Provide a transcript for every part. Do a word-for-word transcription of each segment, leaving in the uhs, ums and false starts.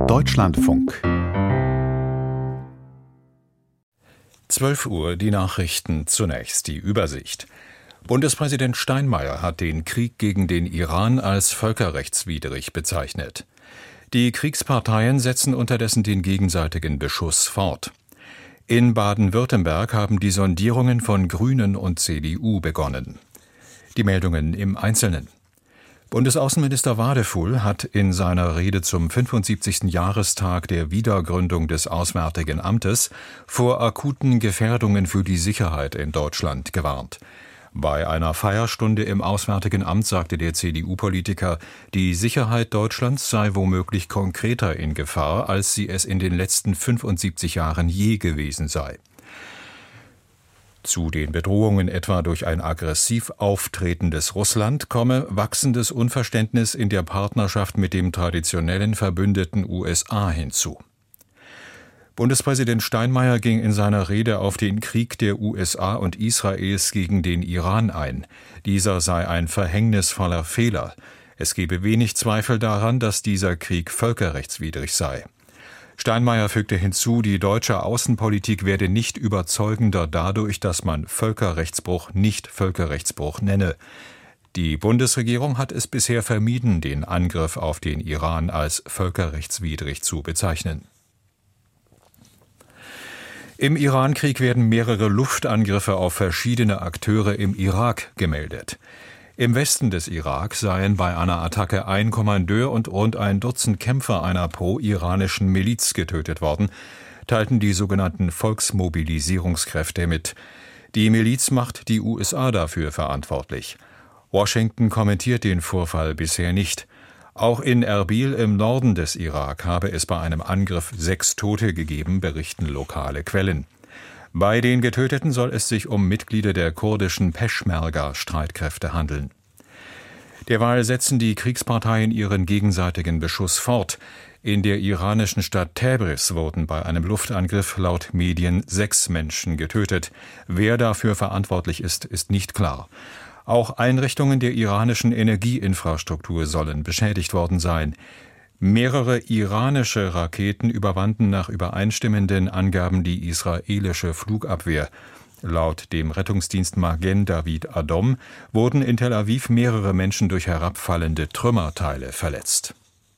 Deutschlandfunk. zwölf Uhr, die Nachrichten, zunächst die Übersicht. Bundespräsident Steinmeier hat den Krieg gegen den Iran als völkerrechtswidrig bezeichnet. Die Kriegsparteien setzen unterdessen den gegenseitigen Beschuss fort. In Baden-Württemberg haben die Sondierungen von Grünen und C D U begonnen. Die Meldungen im Einzelnen. Bundesaußenminister Wadefuhl hat in seiner Rede zum fünfundsiebzigsten Jahrestag der Wiedergründung des Auswärtigen Amtes vor akuten Gefährdungen für die Sicherheit in Deutschland gewarnt. Bei einer Feierstunde im Auswärtigen Amt sagte der C D U-Politiker, die Sicherheit Deutschlands sei womöglich konkreter in Gefahr, als sie es in den letzten fünfundsiebzig Jahren je gewesen sei. Zu den Bedrohungen etwa durch ein aggressiv auftretendes Russland komme wachsendes Unverständnis in der Partnerschaft mit dem traditionellen Verbündeten U S A hinzu. Bundespräsident Steinmeier ging in seiner Rede auf den Krieg der U S A und Israels gegen den Iran ein. Dieser sei ein verhängnisvoller Fehler. Es gebe wenig Zweifel daran, dass dieser Krieg völkerrechtswidrig sei. Steinmeier fügte hinzu, die deutsche Außenpolitik werde nicht überzeugender dadurch, dass man Völkerrechtsbruch nicht Völkerrechtsbruch nenne. Die Bundesregierung hat es bisher vermieden, den Angriff auf den Iran als völkerrechtswidrig zu bezeichnen. Im Irankrieg werden mehrere Luftangriffe auf verschiedene Akteure im Irak gemeldet. Im Westen des Irak seien bei einer Attacke ein Kommandeur und rund ein Dutzend Kämpfer einer pro-iranischen Miliz getötet worden, teilten die sogenannten Volksmobilisierungskräfte mit. Die Miliz macht die U S A dafür verantwortlich. Washington kommentiert den Vorfall bisher nicht. Auch in Erbil im Norden des Irak habe es bei einem Angriff sechs Tote gegeben, berichten lokale Quellen. Bei den Getöteten soll es sich um Mitglieder der kurdischen Peschmerga-Streitkräfte handeln. Derweil setzen die Kriegsparteien ihren gegenseitigen Beschuss fort. In der iranischen Stadt Tabriz wurden bei einem Luftangriff laut Medien sechs Menschen getötet. Wer dafür verantwortlich ist, ist nicht klar. Auch Einrichtungen der iranischen Energieinfrastruktur sollen beschädigt worden sein. Mehrere iranische Raketen überwanden nach übereinstimmenden Angaben die israelische Flugabwehr. Laut dem Rettungsdienst Magen David Adom wurden in Tel Aviv mehrere Menschen durch herabfallende Trümmerteile verletzt.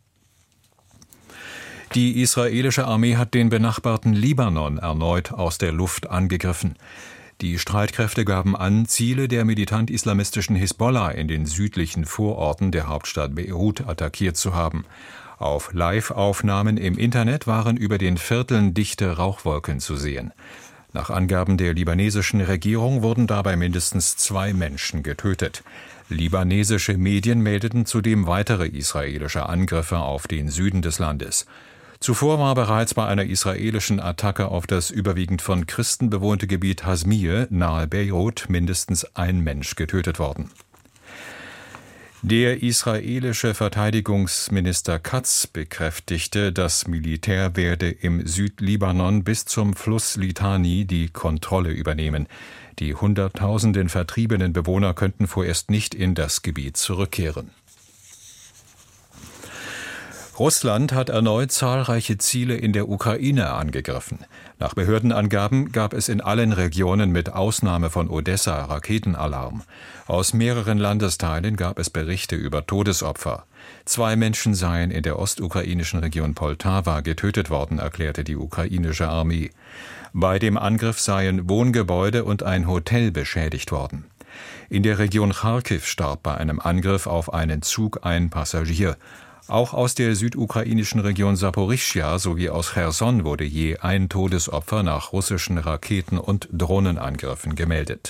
Die israelische Armee hat den benachbarten Libanon erneut aus der Luft angegriffen. Die Streitkräfte gaben an, Ziele der militant-islamistischen Hisbollah in den südlichen Vororten der Hauptstadt Beirut attackiert zu haben. Auf Live-Aufnahmen im Internet waren über den Vierteln dichte Rauchwolken zu sehen. Nach Angaben der libanesischen Regierung wurden dabei mindestens zwei Menschen getötet. Libanesische Medien meldeten zudem weitere israelische Angriffe auf den Süden des Landes. Zuvor war bereits bei einer israelischen Attacke auf das überwiegend von Christen bewohnte Gebiet Hasmiyeh nahe Beirut mindestens ein Mensch getötet worden. Der israelische Verteidigungsminister Katz bekräftigte, das Militär werde im Südlibanon bis zum Fluss Litani die Kontrolle übernehmen. Die Hunderttausenden vertriebenen Bewohner könnten vorerst nicht in das Gebiet zurückkehren. Russland hat erneut zahlreiche Ziele in der Ukraine angegriffen. Nach Behördenangaben gab es in allen Regionen mit Ausnahme von Odessa Raketenalarm. Aus mehreren Landesteilen gab es Berichte über Todesopfer. Zwei Menschen seien in der ostukrainischen Region Poltawa getötet worden, erklärte die ukrainische Armee. Bei dem Angriff seien Wohngebäude und ein Hotel beschädigt worden. In der Region Charkiw starb bei einem Angriff auf einen Zug ein Passagier. Auch aus der südukrainischen Saporischschja Saporischschja sowie aus Cherson wurde je ein Todesopfer nach russischen Raketen- und Drohnenangriffen gemeldet.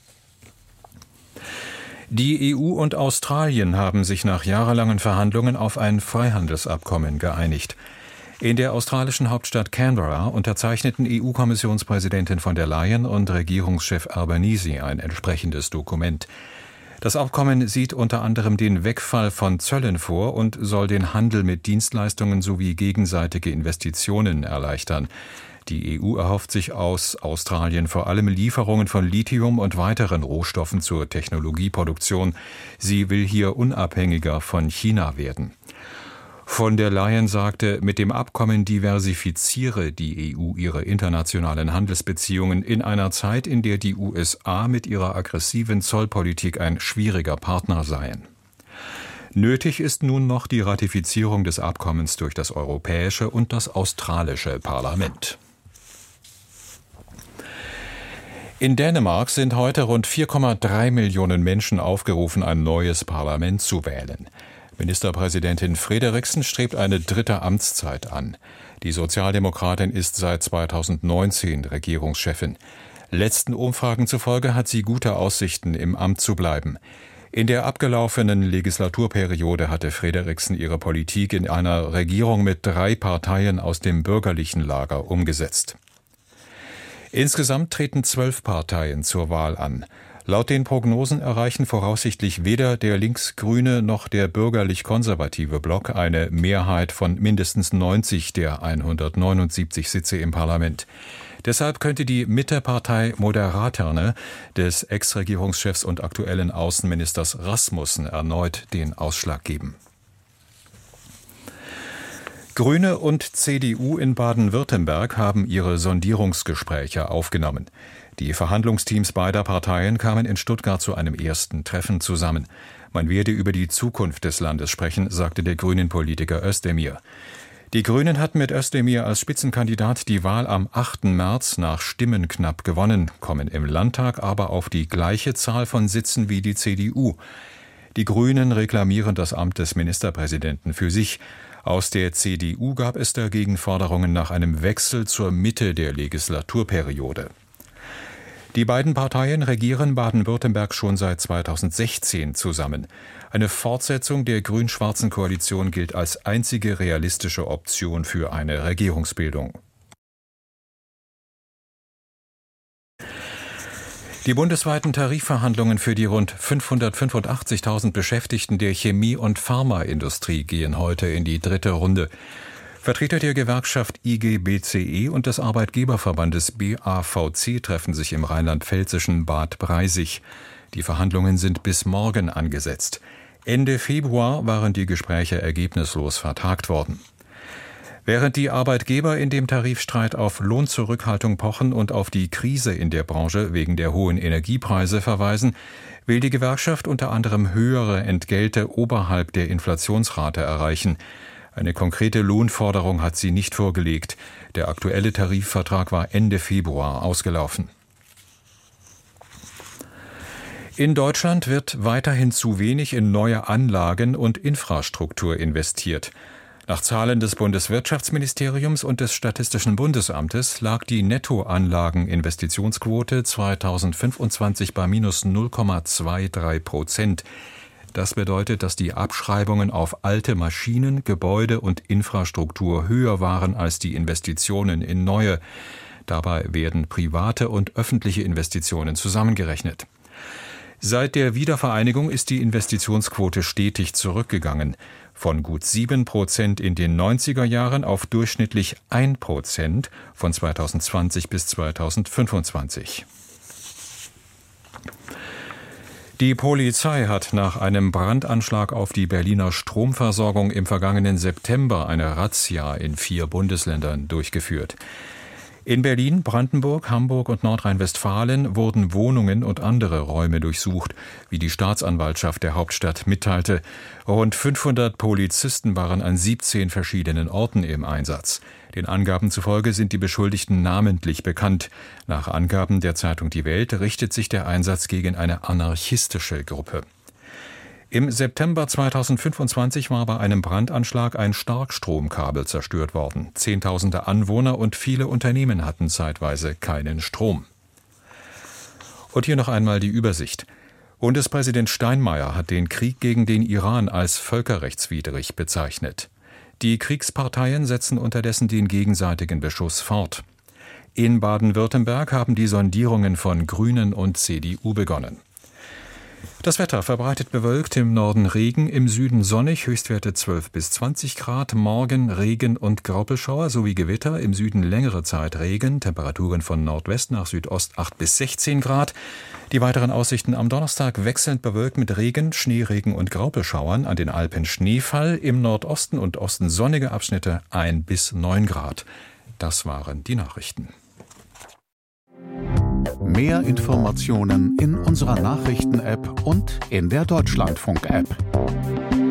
Die E U und Australien haben sich nach jahrelangen Verhandlungen auf ein Freihandelsabkommen geeinigt. In der australischen Hauptstadt Canberra unterzeichneten E U-Kommissionspräsidentin von der Leyen und Regierungschef Albanese ein entsprechendes Dokument. Das Abkommen sieht unter anderem den Wegfall von Zöllen vor und soll den Handel mit Dienstleistungen sowie gegenseitige Investitionen erleichtern. Die E U erhofft sich aus Australien vor allem Lieferungen von Lithium und weiteren Rohstoffen zur Technologieproduktion. Sie will hier unabhängiger von China werden. Von der Leyen sagte, mit dem Abkommen diversifiziere die E U ihre internationalen Handelsbeziehungen in einer Zeit, in der die U S A mit ihrer aggressiven Zollpolitik ein schwieriger Partner seien. Nötig ist nun noch die Ratifizierung des Abkommens durch das europäische und das australische Parlament. In Dänemark sind heute rund vier Komma drei Millionen Menschen aufgerufen, ein neues Parlament zu wählen. Ministerpräsidentin Frederiksen strebt eine dritte Amtszeit an. Die Sozialdemokratin ist seit zweitausendneunzehn Regierungschefin. Letzten Umfragen zufolge hat sie gute Aussichten, im Amt zu bleiben. In der abgelaufenen Legislaturperiode hatte Frederiksen ihre Politik in einer Regierung mit drei Parteien aus dem bürgerlichen Lager umgesetzt. Insgesamt treten zwölf Parteien zur Wahl an. Laut den Prognosen erreichen voraussichtlich weder der linksgrüne noch der bürgerlich-konservative Block eine Mehrheit von mindestens neunzig der hundertneunundsiebzig Sitze im Parlament. Deshalb könnte die Mittepartei Moderaterne des Ex-Regierungschefs und aktuellen Außenministers Rasmussen erneut den Ausschlag geben. Grüne und C D U in Baden-Württemberg haben ihre Sondierungsgespräche aufgenommen. Die Verhandlungsteams beider Parteien kamen in Stuttgart zu einem ersten Treffen zusammen. Man werde über die Zukunft des Landes sprechen, sagte der Grünen-Politiker Özdemir. Die Grünen hatten mit Özdemir als Spitzenkandidat die Wahl am achten März nach Stimmen knapp gewonnen, kommen im Landtag aber auf die gleiche Zahl von Sitzen wie die C D U. Die Grünen reklamieren das Amt des Ministerpräsidenten für sich. Aus der C D U gab es dagegen Forderungen nach einem Wechsel zur Mitte der Legislaturperiode. Die beiden Parteien regieren Baden-Württemberg schon seit zweitausendsechzehn zusammen. Eine Fortsetzung der grün-schwarzen Koalition gilt als einzige realistische Option für eine Regierungsbildung. Die bundesweiten Tarifverhandlungen für die rund fünfhundertfünfundachtzigtausend Beschäftigten der Chemie- und Pharmaindustrie gehen heute in die dritte Runde. Vertreter der Gewerkschaft I G B C E und des Arbeitgeberverbandes B A V C treffen sich im rheinland-pfälzischen Bad Breisig. Die Verhandlungen sind bis morgen angesetzt. Ende Februar waren die Gespräche ergebnislos vertagt worden. Während die Arbeitgeber in dem Tarifstreit auf Lohnzurückhaltung pochen und auf die Krise in der Branche wegen der hohen Energiepreise verweisen, will die Gewerkschaft unter anderem höhere Entgelte oberhalb der Inflationsrate erreichen. Eine konkrete Lohnforderung hat sie nicht vorgelegt. Der aktuelle Tarifvertrag war Ende Februar ausgelaufen. In Deutschland wird weiterhin zu wenig in neue Anlagen und Infrastruktur investiert. Nach Zahlen des Bundeswirtschaftsministeriums und des Statistischen Bundesamtes lag die Nettoanlageninvestitionsquote zweitausendfünfundzwanzig bei minus null Komma dreiundzwanzig Prozent. Das bedeutet, dass die Abschreibungen auf alte Maschinen, Gebäude und Infrastruktur höher waren als die Investitionen in neue. Dabei werden private und öffentliche Investitionen zusammengerechnet. Seit der Wiedervereinigung ist die Investitionsquote stetig zurückgegangen. Von gut sieben Prozent in den neunziger Jahren auf durchschnittlich ein Prozent von zweitausendzwanzig bis zweitausendfünfundzwanzig. Die Polizei hat nach einem Brandanschlag auf die Berliner Stromversorgung im vergangenen September eine Razzia in vier Bundesländern durchgeführt. In Berlin, Brandenburg, Hamburg und Nordrhein-Westfalen wurden Wohnungen und andere Räume durchsucht, wie die Staatsanwaltschaft der Hauptstadt mitteilte. Rund fünfhundert Polizisten waren an siebzehn verschiedenen Orten im Einsatz. Den Angaben zufolge sind die Beschuldigten namentlich bekannt. Nach Angaben der Zeitung Die Welt richtet sich der Einsatz gegen eine anarchistische Gruppe. Im September zweitausendfünfundzwanzig war bei einem Brandanschlag ein Starkstromkabel zerstört worden. Zehntausende Anwohner und viele Unternehmen hatten zeitweise keinen Strom. Und hier noch einmal die Übersicht. Bundespräsident Steinmeier hat den Krieg gegen den Iran als völkerrechtswidrig bezeichnet. Die Kriegsparteien setzen unterdessen den gegenseitigen Beschuss fort. In Baden-Württemberg haben die Sondierungen von Grünen und C D U begonnen. Das Wetter verbreitet bewölkt, im Norden Regen, im Süden sonnig, Höchstwerte zwölf bis zwanzig Grad, morgen Regen und Graupelschauer sowie Gewitter, im Süden längere Zeit Regen, Temperaturen von Nordwest nach Südost acht bis sechzehn Grad. Die weiteren Aussichten am Donnerstag wechselnd bewölkt mit Regen, Schneeregen und Graupelschauern, an den Alpen Schneefall, im Nordosten und Osten sonnige Abschnitte ein bis neun Grad. Das waren die Nachrichten. Mehr Informationen in unserer Nachrichten-App und in der Deutschlandfunk-App.